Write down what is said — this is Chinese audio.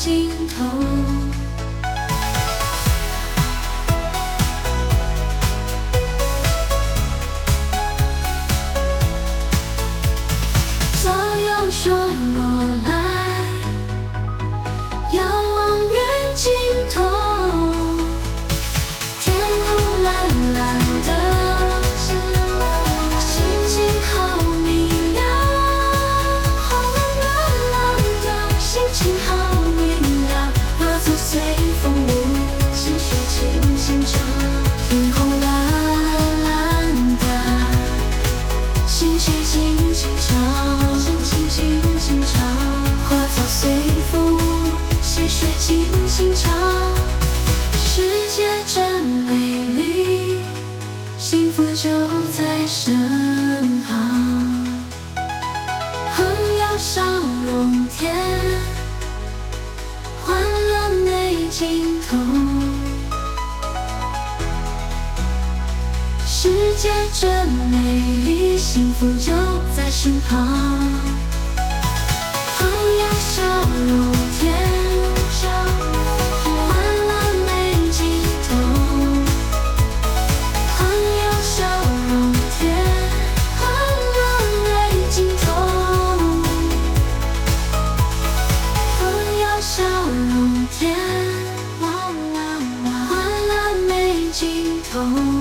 尽头。左右说过来，遥望远尽头。天空蓝蓝的，心情好明亮。花暖暖的，心情好明亮。花草随风舞，细水轻轻唱。天空蓝蓝的，心情轻轻唱，心情轻轻唱。花草随风舞，细水轻轻唱。世界真美丽，幸福就在身旁。朋友笑容甜，欢乐没尽头。世界真美丽，幸福就在身旁。朋友笑容甜，欢乐没尽头。朋友笑容甜，欢乐没尽头。朋友笑容甜，欢乐没尽头。